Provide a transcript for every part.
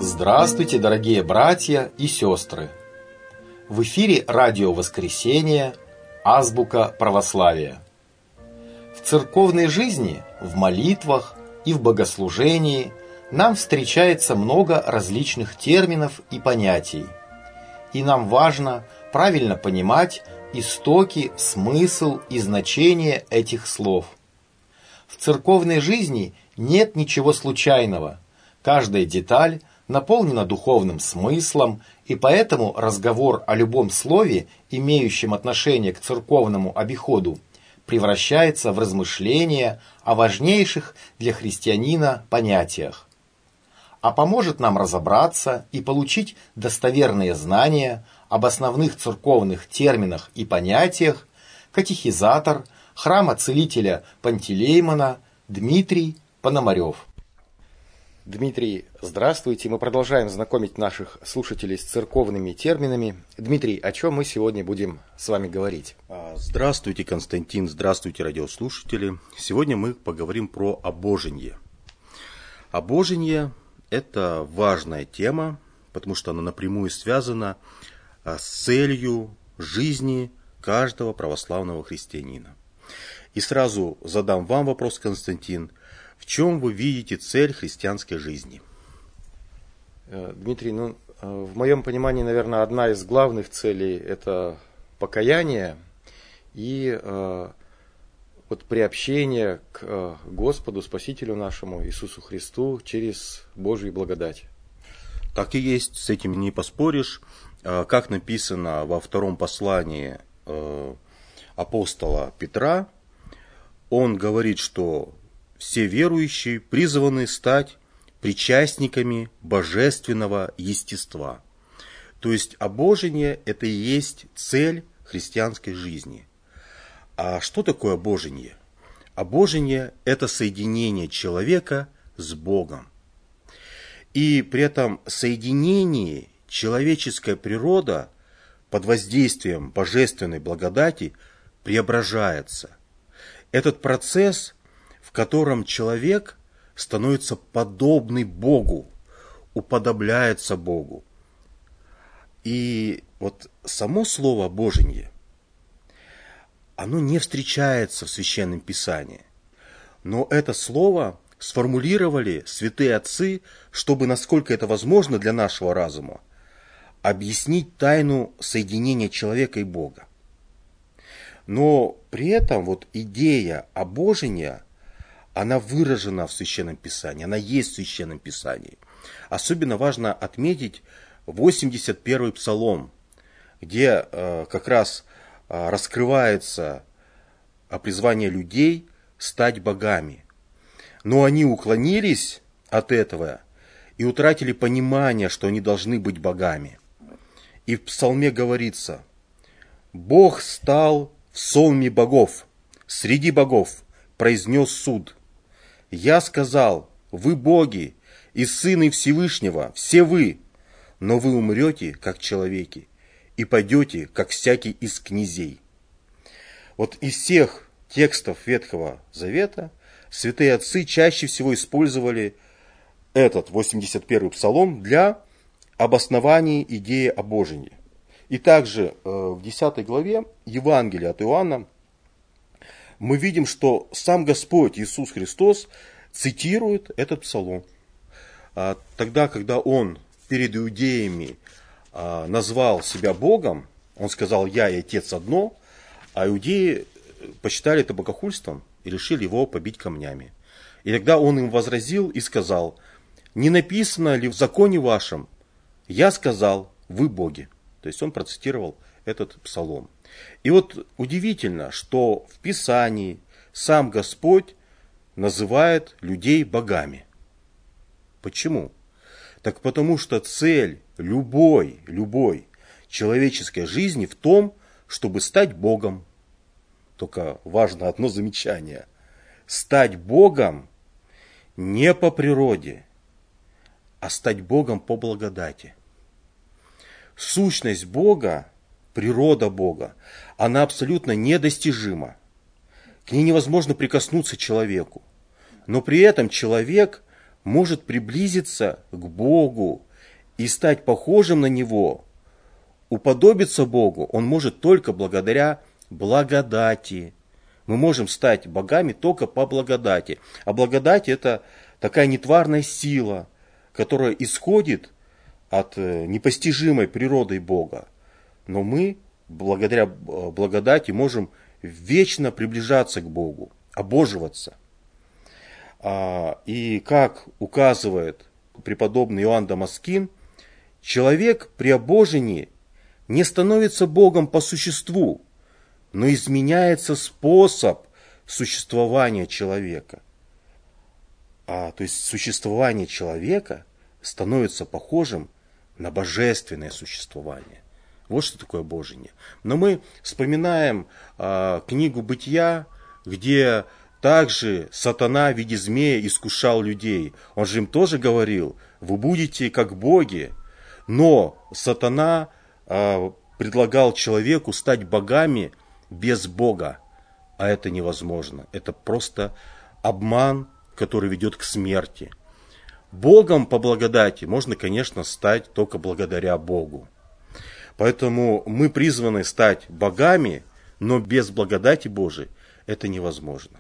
Здравствуйте, дорогие братья и сестры! В эфире радио «Воскресение», азбука православия. В церковной жизни, в молитвах и в богослужении нам встречается много различных терминов и понятий. И нам важно правильно понимать истоки, смысл и значение этих слов. В церковной жизни нет ничего случайного. Каждая деталь наполнена духовным смыслом, и поэтому разговор о любом слове, имеющем отношение к церковному обиходу, превращается в размышления о важнейших для христианина понятиях. А поможет нам разобраться и получить достоверные знания об основных церковных терминах и понятиях катехизатор храма целителя Пантелеймона Дмитрий Пономарев. Дмитрий, здравствуйте. Мы продолжаем знакомить наших слушателей с церковными терминами. Дмитрий, о чем мы сегодня будем с вами говорить? Здравствуйте, Константин, здравствуйте, радиослушатели. Сегодня мы поговорим про обожение. Обожение – это важная тема, потому что она напрямую связана с целью жизни каждого православного христианина. И сразу задам вам вопрос, Константин. В чем вы видите цель христианской жизни? Дмитрий, в моем понимании, наверное, одна из главных целей – это покаяние и приобщение к Господу, Спасителю нашему, Иисусу Христу через Божью благодать. Так и есть, с этим не поспоришь. Как написано во втором послании апостола Петра, он говорит, что все верующие призваны стать причастниками божественного естества. То есть обожение – это и есть цель христианской жизни. А что такое обожение? Обожение – это соединение человека с Богом. И при этом соединении человеческая природа под воздействием божественной благодати преображается. Этот процесс, в котором человек становится подобный Богу, уподобляется Богу. И само слово «обожение», оно не встречается в Священном Писании. Но это слово сформулировали святые отцы, чтобы, насколько это возможно для нашего разума, объяснить тайну соединения человека и Бога. Но при этом идея обожения, она выражена в Священном Писании, она есть в Священном Писании. Особенно важно отметить 81-й Псалом, где как раз раскрывается призвание людей стать богами. Но они уклонились от этого и утратили понимание, что они должны быть богами. И в Псалме говорится: «Бог стал в сонме богов, среди богов произнес суд. Я сказал: вы боги и сыны Всевышнего, все вы, но вы умрете, как человеки, и пойдете, как всякий из князей». Из всех текстов Ветхого Завета святые отцы чаще всего использовали этот 81-й Псалом для обоснования идеи обожения. И также в 10 главе Евангелия от Иоанна мы видим, что сам Господь Иисус Христос цитирует этот псалом. Тогда, когда Он перед иудеями назвал себя Богом, Он сказал: «Я и Отец одно», а иудеи посчитали это богохульством и решили Его побить камнями. И тогда Он им возразил и сказал: «Не написано ли в законе вашем: я сказал, вы боги?» То есть он процитировал этот псалом. И удивительно, что в Писании сам Господь называет людей богами. Почему? Так потому что цель любой человеческой жизни в том, чтобы стать Богом. Только важно одно замечание. Стать Богом не по природе, а стать Богом по благодати. Сущность Бога, природа Бога, она абсолютно недостижима. К ней невозможно прикоснуться человеку. Но при этом человек может приблизиться к Богу и стать похожим на Него, уподобиться Богу, он может только благодаря благодати. Мы можем стать богами только по благодати. А благодать – это такая нетварная сила, которая исходит от непостижимой природы Бога. Но мы, благодаря благодати, можем вечно приближаться к Богу, обоживаться. И как указывает преподобный Иоанн Дамаскин, человек при обожении не становится Богом по существу, но изменяется способ существования человека. То есть существование человека становится похожим на божественное существование. Вот что такое обожение. Но мы вспоминаем книгу «Бытия», где также сатана в виде змея искушал людей. Он же им тоже говорил: вы будете как боги. Но сатана предлагал человеку стать богами без Бога. А это невозможно. Это просто обман, который ведет к смерти. Богом по благодати можно, конечно, стать только благодаря Богу. Поэтому мы призваны стать богами, но без благодати Божией это невозможно.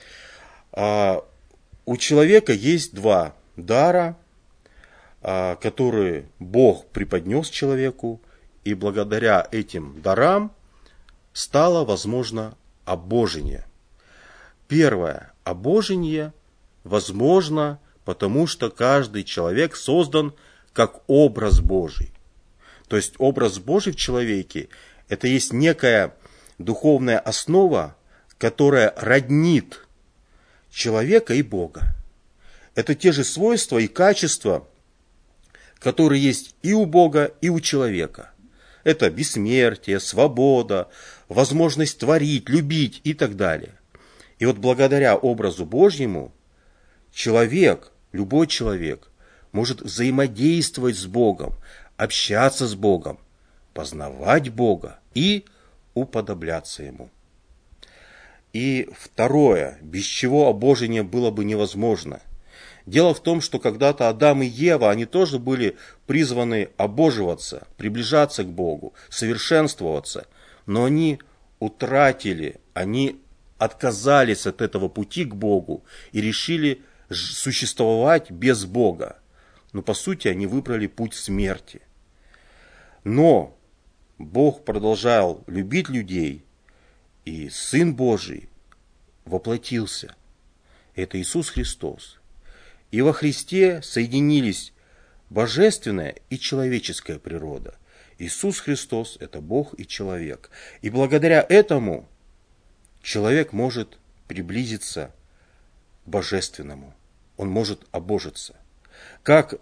У человека есть два дара, которые Бог преподнес человеку, и благодаря этим дарам стало возможно обожение. Первое. Обожение возможно, потому что каждый человек создан как образ Божий. То есть образ Божий в человеке – это есть некая духовная основа, которая роднит человека и Бога. Это те же свойства и качества, которые есть и у Бога, и у человека. Это бессмертие, свобода, возможность творить, любить и так далее. И вот благодаря образу Божьему человек, любой человек, может взаимодействовать с Богом, общаться с Богом, познавать Бога и уподобляться Ему. И второе, без чего обожение было бы невозможно. Дело в том, что когда-то Адам и Ева, они тоже были призваны обоживаться, приближаться к Богу, совершенствоваться, но они утратили, они отказались от этого пути к Богу и решили существовать без Бога. Но по сути они выбрали путь смерти. Но Бог продолжал любить людей, и Сын Божий воплотился. Это Иисус Христос. И во Христе соединились божественная и человеческая природа. Иисус Христос – это Бог и человек. И благодаря этому человек может приблизиться к божественному. Он может обожиться. Как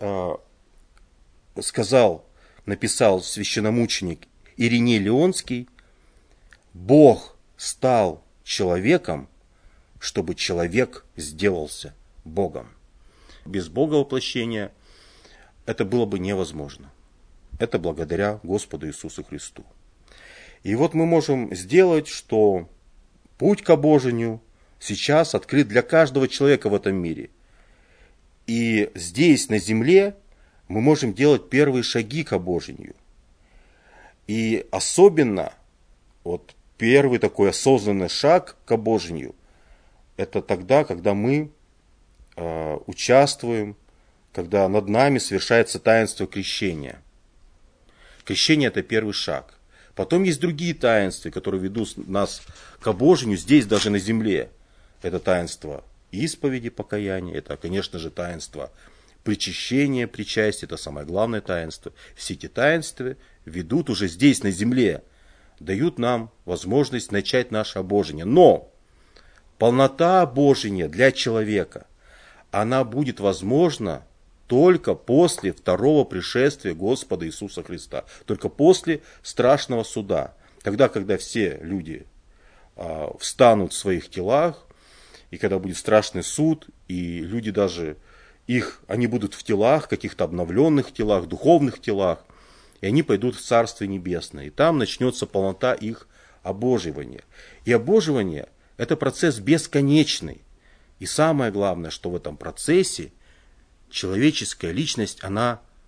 написал священномученик Ириней Леонский, Бог стал человеком, чтобы человек сделался Богом. Без Бога воплощения это было бы невозможно. Это благодаря Господу Иисусу Христу. И вот мы можем сделать, что путь к обожению сейчас открыт для каждого человека в этом мире. И здесь, на земле, мы можем делать первые шаги к обожению. И особенно, вот первый такой осознанный шаг к обожению, это тогда, когда мы участвуем, когда над нами совершается таинство крещения. Крещение – это первый шаг. Потом есть другие таинства, которые ведут нас к обожению здесь, даже на земле. Это таинство исповеди, покаяния, это, конечно же, таинство причащения, причастия, это самое главное таинство. Все эти таинства ведут уже здесь, на земле, дают нам возможность начать наше обожение. Но полнота обожения для человека, она будет возможна только после второго пришествия Господа Иисуса Христа. Только после страшного суда. Тогда, когда все люди встанут в своих телах, и когда будет страшный суд, и люди даже они будут в телах, каких-то обновленных телах, духовных телах, и они пойдут в Царствие Небесное. И там начнется полнота их обоживания. И обоживание – это процесс бесконечный. И самое главное, что в этом процессе человеческая личность, она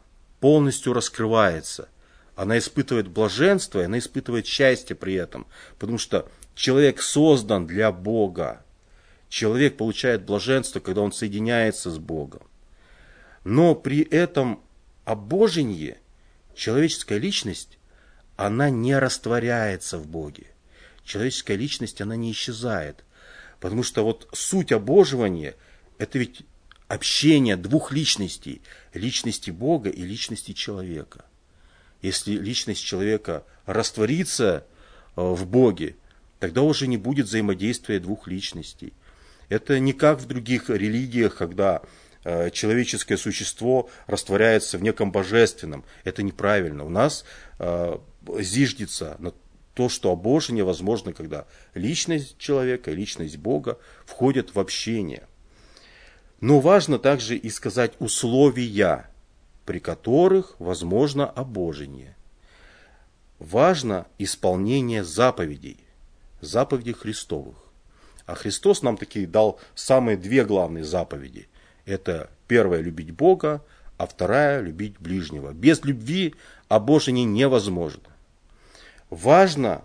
полностью раскрывается. Она испытывает блаженство, и она испытывает счастье при этом. Потому что человек создан для Бога. Человек получает блаженство, когда он соединяется с Богом. Но при этом обоженье, человеческая личность, она не растворяется в Боге. Человеческая личность, она не исчезает. Потому что вот суть обоживания, это ведь общение двух личностей. Личности Бога и личности человека. Если личность человека растворится в Боге, тогда уже не будет взаимодействия двух личностей. Это не как в других религиях, когда человеческое существо растворяется в неком божественном. Это неправильно. У нас зиждется на то, что обожение возможно, когда личность человека и личность Бога входят в общение. Но важно также и сказать условия, при которых возможно обожение. Важно исполнение заповедей Христовых. А Христос нам такие дал самые две главные заповеди. Это первая – любить Бога, а вторая – любить ближнего. Без любви обожение невозможно. Важно,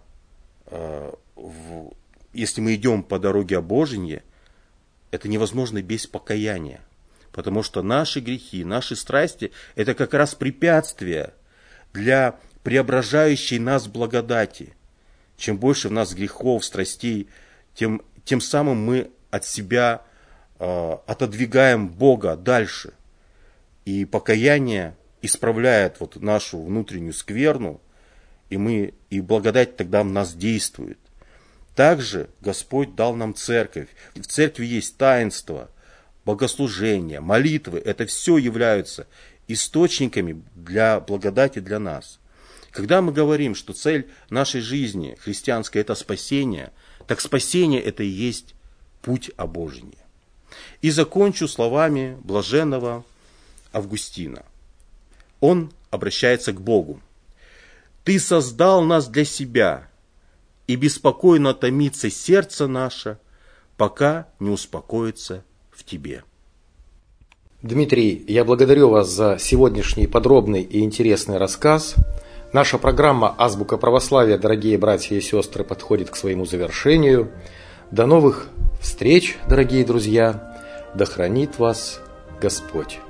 если мы идем по дороге обожения, это невозможно без покаяния. Потому что наши грехи, наши страсти – это как раз препятствие для преображающей нас благодати. Чем больше в нас грехов, страстей, тем самым мы от себя отодвигаем Бога дальше. И покаяние исправляет вот нашу внутреннюю скверну, и благодать тогда в нас действует. Также Господь дал нам церковь. В церкви есть таинство, богослужение, молитвы. Это все являются источниками для благодати для нас. Когда мы говорим, что цель нашей жизни христианской – это спасение, так спасение – это и есть путь обожения. И закончу словами блаженного Августина. Он обращается к Богу. «Ты создал нас для себя, и беспокойно томится сердце наше, пока не успокоится в Тебе». Дмитрий, я благодарю вас за сегодняшний подробный и интересный рассказ. Наша программа «Азбука православия», дорогие братья и сестры, подходит к своему завершению. До новых встреч, дорогие друзья! Да хранит вас Господь!